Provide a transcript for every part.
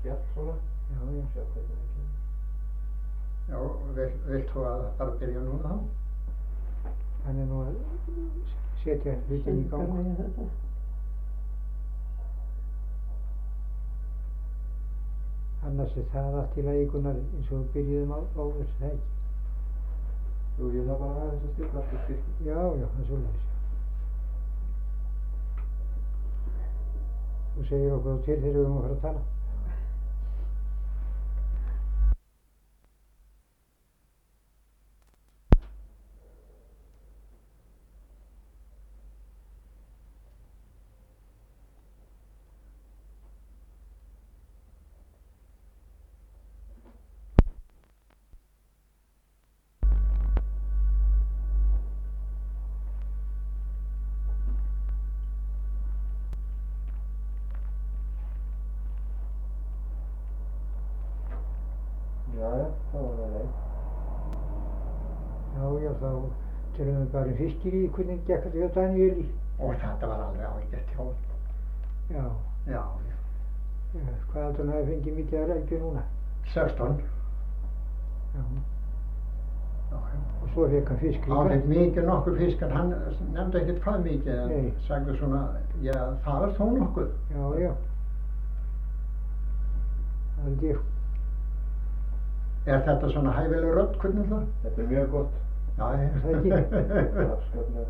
spjall svona. Já, já. Sjá hvernig það kemur. Já, vilt þú að bara byrja núna þá? Hann nú að setja hlutin í gang. Hvernig þetta? Annars það allt í lagi, Gunnar, eins og við byrjuðum á þessu það ekki. Jú, ég þarf bara aðeins að stilla aftur styrkinn. Já, já, það er svoleiðis. Þú segir okkur til þegar við erum að fara að tala. Jæja, þá var það leið. Já, já, þá tölum við bara fiskir í hvernig gekk þetta hjá Daníeli. Og þetta var alveg ágætt hjá honum. Já, Já, já. hvað heldur hann hafi fengið mikið að rækju núna? 16. Já, Já, já. og svo fekk hann fisk Hann líka. fekk mikið nokkur fisk en hann nefndi ekkert hvað mikið en Nei. sagði svona, já það er þó nokkuð. Já, já. Það held ég. Er þetta svona hæfileg rödd, hvernig það? Þetta er mjög gott. Já, já. Það ekki? Afskaplega.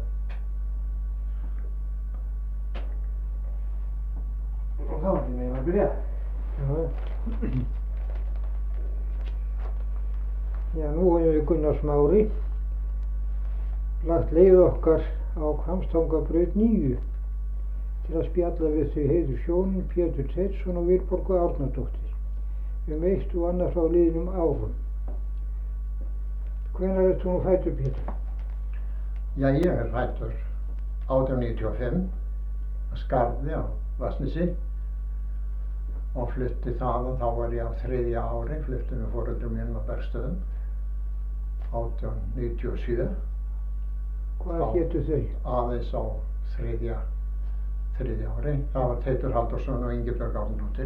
Og þá ætlum við að byrja. Já. Já, nú hefur við Gunnar Smári lagt leið okkar á Hvammstangabraut 9 til að spjalla við þau Heiður Sjónin, Pétur Teitsson og Vilborgu Árnadóttir eitt og annað frá liðnum árum. Hvenær ert þú nú fæddur, Pétur? Já, ég er fæddur 1895 á Skarði á Vatnsnesi og flutti þaðan, þá var ég á 3. ári, flutti með foreldrum mínum á Bergsstöðum 1897. Hvað hétu þau? Aðeins á 3. ári. Það var Teitur Halldórsson og Ingibjörg Árnadóttir.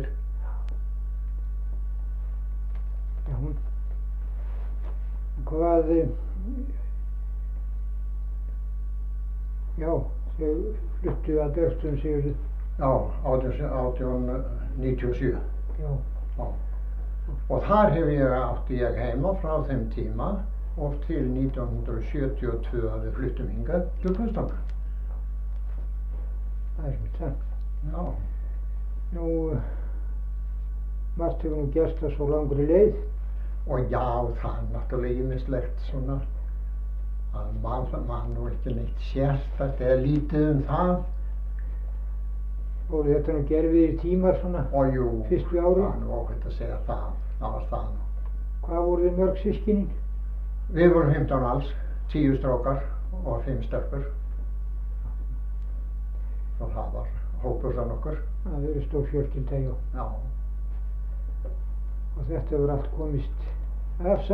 Já, hvað, já, þau fluttu að Bergsstöðum, segirðu? Já, 1897. Já, Já. Og þar átti ég heima frá þeim tíma og til 1972 að við fluttum hingað til Hvammstanga. það er mitt það. Já. Nú, margt hefur nú gerst á svo langri leið. Og já, það er náttúrulega ýmislegt svona að man nú ekki neitt sérstakt eða lítið það. Voru þetta nú gerfiðir tímar svona? Og jú, Fyrstu árin? það er nú óhætt að segja það. Það var það nú. Hvað voru þið mörg systkinin? Við vorum 15 alls, 10 strákar og 5 stelpur. Og það var hópur þann okkur. Það eru stór fjölskylda, já. Já. Og þetta hefur allt komist af